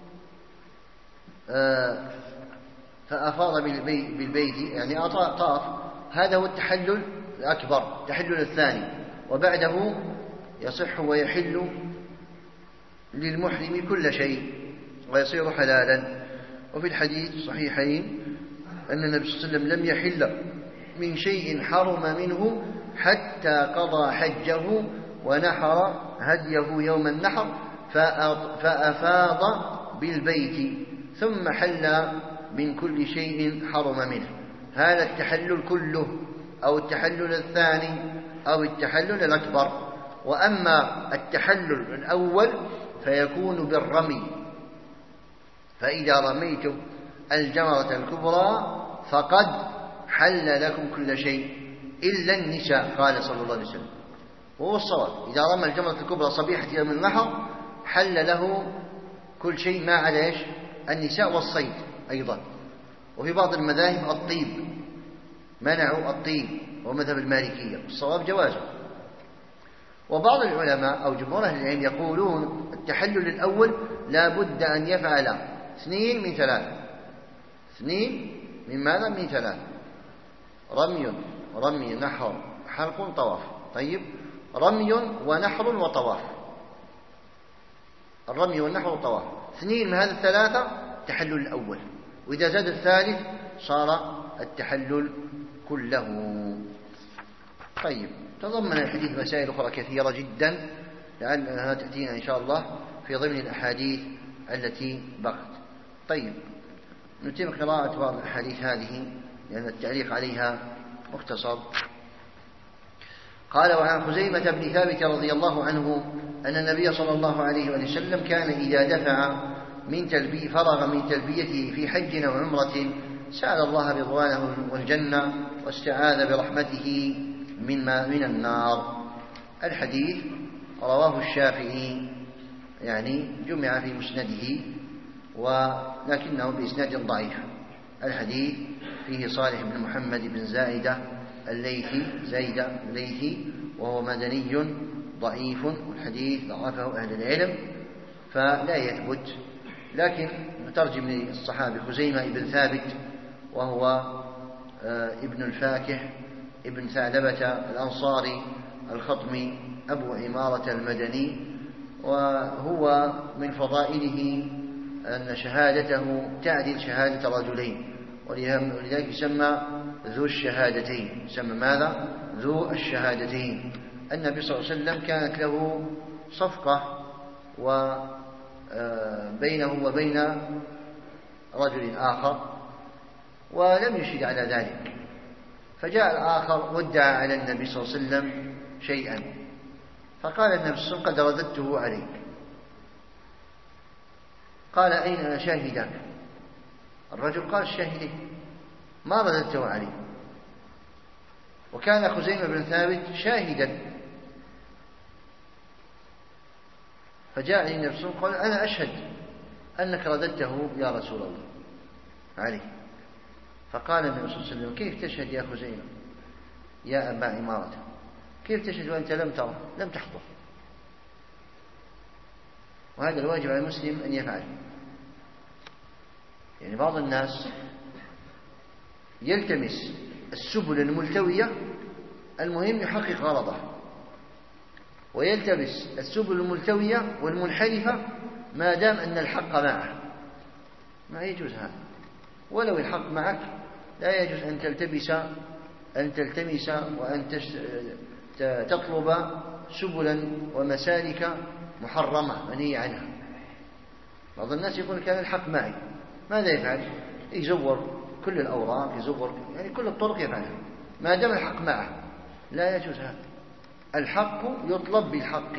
فأفاض بالبيت، يعني طاف، هذا هو التحلل الأكبر، التحلل الثاني، وبعده يصح ويحل للمحرم كل شيء ويصير حلالا. وفي الحديث الصحيحين أن النبي صلى الله عليه وسلم لم يحل من شيء حرم منه حتى قضى حجه ونحر هديه يوم النحر فأفاض بالبيت ثم حل من كل شيء حرم منه. هذا التحلل كله أو التحلل الثاني أو التحلل الأكبر. وأما التحلل الأول فيكون بالرمي، فإذا رميتم الجمرة الكبرى فقد حل لكم كل شيء إلا النساء، قال صلى الله عليه وسلم، وهو الصواب. إذا رمى الجمرة الكبرى صبيحة يوم النحر حل له كل شيء ما عدا إيش؟ النساء والصيد أيضا. وفي بعض المذاهب الطيب، منعوا الطيب ومذهب المالكية، والصواب جوازه. وبعض العلماء أو جمهور أهل العلم يقولون التحلل الأول لا بد أن يفعل 2 من 3. 2 من ماذا؟ من 3: رمي نحر حلق طواف. طيب، رمي ونحر وطواف، الرمي والنحر والطواف 2 من هذه ال3 التحلل الأول، وإذا زاد الثالث صار التحلل كله. طيب، تضمن الحديث مسائل أخرى كثيرة جدا لأنها تأتينا إن شاء الله في ضمن الأحاديث التي بقت. طيب، نتم قراءة بعض الأحاديث هذه لأن التعليق عليها مختصر. قال: وعن خزيمة بن ثابت رضي الله عنه أن النبي صلى الله عليه وسلم كان إذا دفع فرغ من تلبيته في حج أو عمرة سأل الله رضوانه والجنة واستعاذ برحمته من النار. الحديث رواه الشافعي، يعني جمع في مسنده ولكنه بإسناد ضعيف. الحديث فيه صالح بن محمد بن زائدة الليثي زيد الليثي، وهو مدني ضعيف، والحديث ضعفه أهل العلم فلا يثبت. لكن نترجم للصحابي خزيمة بن ثابت، وهو ابن الفاكح ابن ثعلبة الأنصاري الخطمي أبو عمارة المدني، وهو من فضائله أن شهادته تعدل شهادة رجلين، ولذلك يسمى ذو الشهادتين. يسمى ماذا؟ ذو الشهادتين. النبي صلى الله عليه وسلم كانت له صفقة وبينه وبين رجل آخر ولم يشهد على ذلك، فجاء الآخر وادعى على النبي صلى الله عليه وسلم شيئا، فقال النبي صلى الله عليه وسلم قد رددته عليك. قال أين شاهدك؟ الرجل قال الشاهدين، ما رددته عليه. وكان خزيمة بن ثابت شاهدا، فجاء النبي صلى الله عليه وسلم قال أنا أشهد أنك رددته يا رسول الله عليه. فقال النبي صلى الله عليه وسلم كيف تشهد يا خزيمة يا أبا عمارة؟ كيف تشهد وأنت لم ترى لم تحضر؟ وهذا الواجب على المسلم أن يفعله. يعني بعض الناس يلتمس السبل الملتوية، المهم يحقق غرضه، ويلتمس السبل الملتوية والمنحرفة ما دام أن الحق معه. ما يجوز هذا، ولو الحق معك لا يجوز أن تلتمس وأن تطلب سبلا ومسالك محرمة منهي عنها. بعض الناس يقول كان الحق معي، ماذا يفعل؟ يزور كل الأوراق، يزور يعني كل الطرق يفعلها ما دام الحق معه. لا يجوز هذا. الحق يطلب بالحق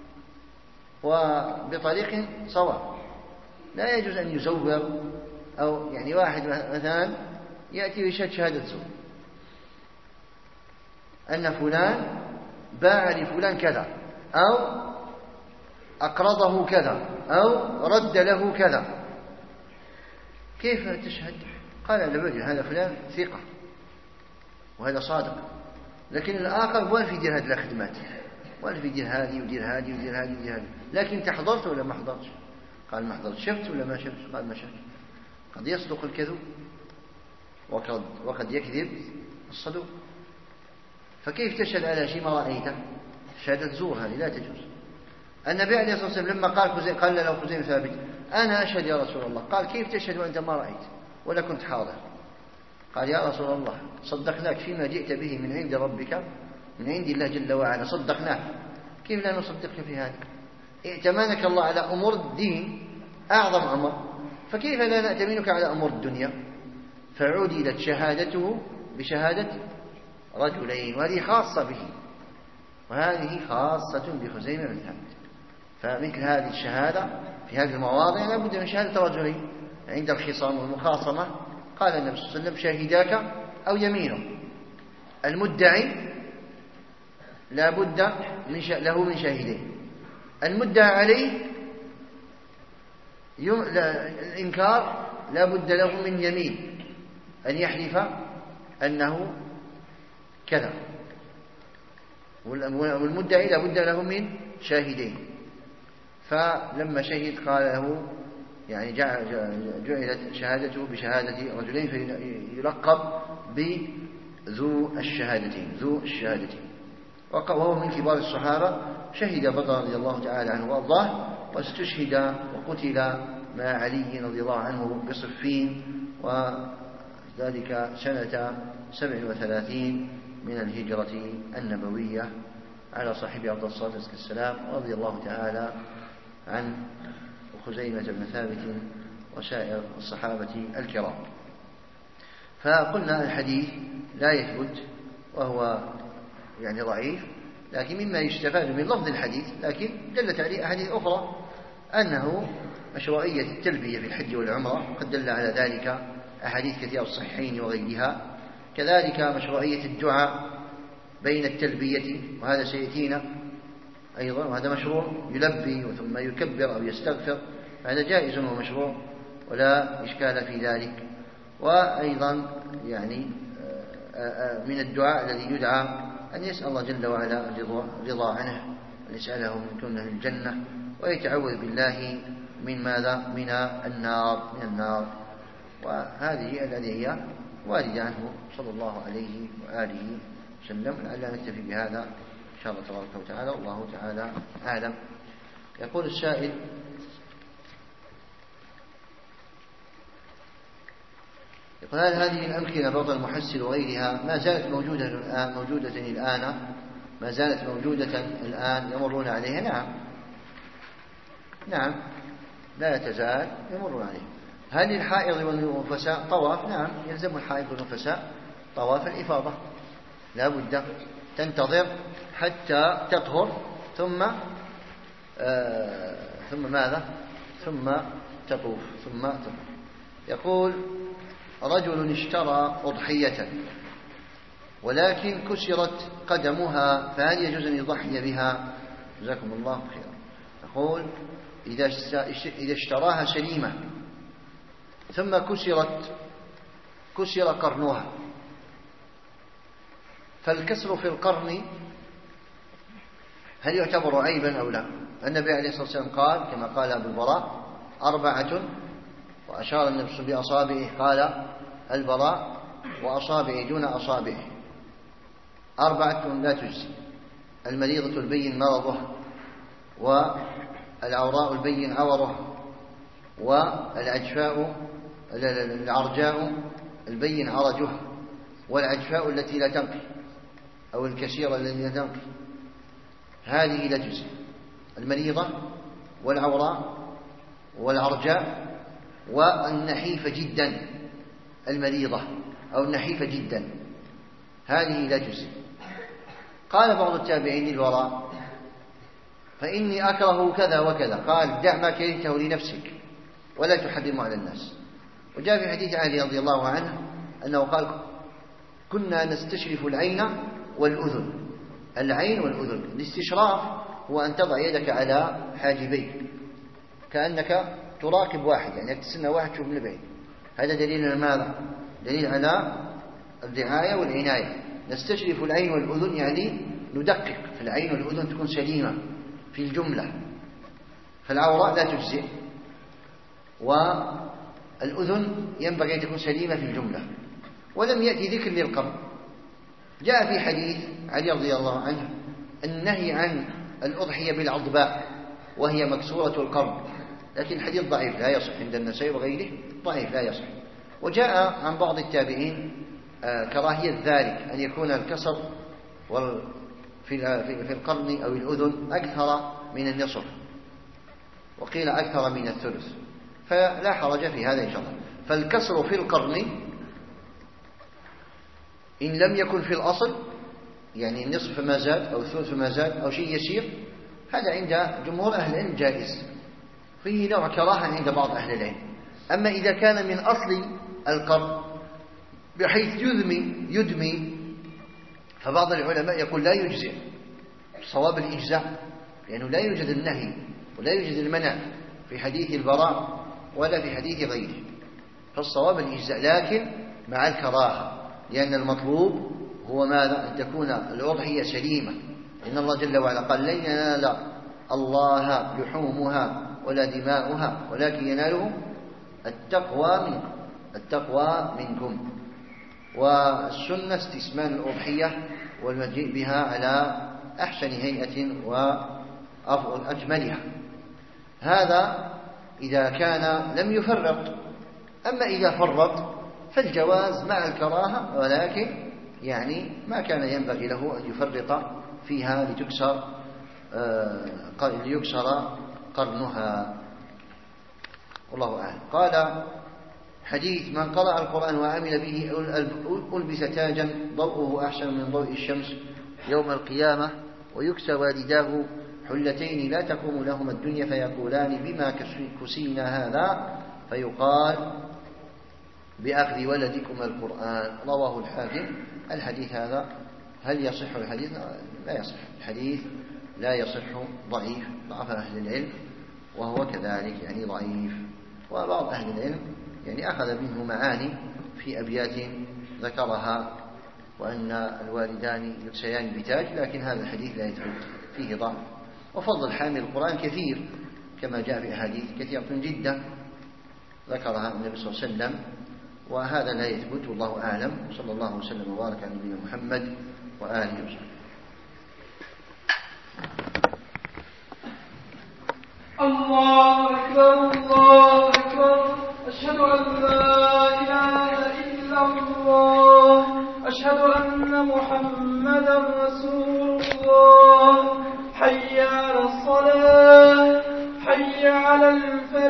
وبطريق صواب، لا يجوز أن يزور. أو يعني واحد مثلا يأتي ويشهد شهادة زور أن فلان باع لفلان كذا، أو أقرضه كذا، أو رد له كذا. كيف تشهد؟ قال العبد هذا فلان ثقة وهذا صادق، لكن الآخر ولا في يدير هذه الخدمات، ولا في يدير هذه ويدير هذه ويدير هذه ويدير هذه. لكن أنت حضرت ولا ما حضرتش؟ قال ما حضرت. شفت ولا ما شفت؟ قال ما شفت. قد يصدق الكذب وقد يكذب الصدوق. فكيف تشهد على شيء ما رأيته؟ شهادة زور هذه لا تجوز. النبي عليه الصلاة والسلام لما قال له خزيمة ثابت أنا أشهد يا رسول الله، قال كيف تشهد وأنت ما رأيت ولا كنت حاضر؟ قال يا رسول الله صدقناك فيما جئت به من عند ربك من عند الله جل وعلا، صدقناك، كيف لا نصدقك في هذا؟ ائتمانك الله على أمور الدين أعظم أمر، فكيف لا نأتمنك على أمور الدنيا؟ فعدلت شهادته بشهادة رجلين، وهذه خاصة به، وهذه خاصة بخزيمة بن ثابت. فمثل هذه الشهادة في هذه المواضع لا بد من شهادة رجلين عند الخصام والمخاصمة. قال النبي صلى الله عليه وسلم شهداك أو يمينه. المدعي لا بد له من شاهدين. المدعى عليه الإنكار لا بد له من يمين، أن يحلف أنه كذا، والمدعي لا بد له من شاهدين. فلما شهد قال له يعني جعلت شهادته بشهادة رجلين فيلقب بذو الشهادتين، ذو الشهادتين. وهو من كبار الصحابة، شهد بدر رضي الله تعالى عنه وأرضاه، واستشهد وقتل مع علي رضي الله عنه بصفين، وذلك سنة 37 من الهجرة النبوية على صاحب أفضل الصلاة والسلام، رضي الله تعالى عن خزيمة بن ثابت وسائر الصحابة الكرام. فقلنا الحديث لا يثبت وهو يعني ضعيف، لكن مما يستفاد من لفظ الحديث، لكن دلت عليه أحاديث أخرى أنه مشروعية التلبية في الحج والعمرة، وقد دل على ذلك أحاديث كثيرة الصحيحين وغيرها. كذلك مشروعية الدعاء بين التلبية، وهذا سيأتينا أيضا، وهذا مشروع يلبي وثم يكبر أو يستغفر، هذا جائز ومشروع ولا إشكال في ذلك. وأيضا يعني من الدعاء الذي يدعى أن يسأل الله جل وعلا الرضا عنه، أن يسأله من كون أهل الجنة، ويتعوذ بالله من ماذا؟ من النار. وهذه الذي هي واردة عنه صلى الله عليه وآله وسلم. لعلنا نكتفي بهذا إن شاء الله تبارك وتعالى، والله تعالى أعلم. يقول السائل: يقول هل هذه الأمكنة بوضع المحسن وغيرها ما زالت موجودة الآن؟ ما زالت موجودة الآن يمرون عليها؟ نعم لا تزال يمرون عليها. هل للحائض والنفساء طواف؟ نعم يلزم الحائض والنفساء طواف الإفاضة، لا بد تنتظر حتى تطهر ثم ماذا؟ ثم تطوف. يقول: رجل اشترى أضحية ولكن كسرت قدمها، فهل يجوز أن يضحي بها؟ جزاكم الله خيرا. يقول: إذا اشتراها سليمة ثم كسر قرنها، فالكسر في القرن هل يعتبر عيبا أو لا؟ النبي عليه الصلاة والسلام قال كما قال أبو البراء: 4، وأشار النبي بأصابعه، قال البراء: وأصابعه دون أصابعه. 4 لا تجزي: المريضة البين مرضها، والعوراء البين عوره، العرجاء البين عرجها، والعجفاء التي لا تنقي أو الكثيرة التي لا تنقي، هذه لا تجزي: المريضة والعوراء والعرجاء والنحيفة جدا، المريضة أو النحيفة جدا، هذه لا تجزي. قال بعض التابعين للوراء: فإني أكره كذا وكذا، قال: دع ما كرهته لنفسك ولا تحرمه على الناس. وجاء في حديث علي رضي الله عنه أنه قال: كنا نستشرف العين والأذن. العين والأذن، الاستشراف هو أن تضع يدك على حاجبيك كأنك تراقب واحد، يعني تستنى واحد تشوف من بعيد. هذا دليل على ماذا؟ دليل على الرعاية والعناية. نستشرف العين والأذن يعني ندقق في العين والأذن تكون سليمة في الجملة، فالعوراء لا تجزئ، والأذن ينبغي أن تكون سليمة في الجملة. ولم يأتي ذكر للقرن. جاء في حديث علي رضي الله عنه النهي عن الأضحية بالعضباء وهي مكسورة القرن، لكن الحديث ضعيف لا يصح عند النسائي وغيره، ضعيف لا يصح. وجاء عن بعض التابعين كراهية ذلك، أن يكون الكسر في القرن أو الأذن أكثر من النصف، وقيل أكثر من الثلث، فلا حرج في هذا إن شاء الله. فالكسر في القرن إن لم يكن في الأصل، يعني النصف ما زاد أو الثلث ما زاد أو شيء يسير، هذا عند جمهور أهل العلم جائز، فيه نوع كراهة عند بعض أهل العلم. أما إذا كان من أصل القرن بحيث يدمي، فبعض العلماء يقول لا يجزئ، صواب الإجزاء، لأنه لا يوجد النهي ولا يوجد المنع في حديث البراء ولا في حديث غيره، فالصواب الإجزاء، لكن مع الكراهة، لأن المطلوب هو ماذا؟ أن تكون الأضحية سليمة، إن الله جل وعلا قال: لن ينال الله لحومها ولا دماؤها ولكن يناله التقوى منكم. والسنة استسمان الأضحية والمجيء بها على أحسن هيئة وأفضل أجملها، هذا إذا كان لم يفرط. أما إذا فرط فالجواز مع الكراهة، ولكن يعني ما كان ينبغي له أن يفرط فيها ليكسر قرنها، والله أعلم. قال: حديث من قرأ القرآن وعمل به ألبس تاجا ضوءه أحسن من ضوء الشمس يوم القيامة، ويكسى والداه حلتين لا تقوم لهما الدنيا فيقولان: بما كسينا هذا؟ فيقال: بأخذ ولدكم القرآن. رواه الحاكم. الحديث هذا هل يصح الحديث؟ لا يصح الحديث، لا يصح، ضعيف، ضعف أهل العلم، وهو كذلك يعني ضعيف. وبعض أهل العلم يعني أخذ منه معاني في أبيات ذكرها وأن الوالدان يكسيان بتاج، لكن هذا الحديث لا يثبت، فيه ضعف. وفضل حامل القرآن كثير كما جاء في أحاديث كثيرة جدا ذكرها النبي صلى الله عليه وسلم، وهذا لا يثبت، والله أعلم. صلى الله وسلم وبارك على نبينا محمد وآله وصحبه. الله أكبر الله أكبر، أشهد أن لا إله إلا الله، أشهد أن محمدا رسول الله. حي على الصلاة، حي على الفلاح.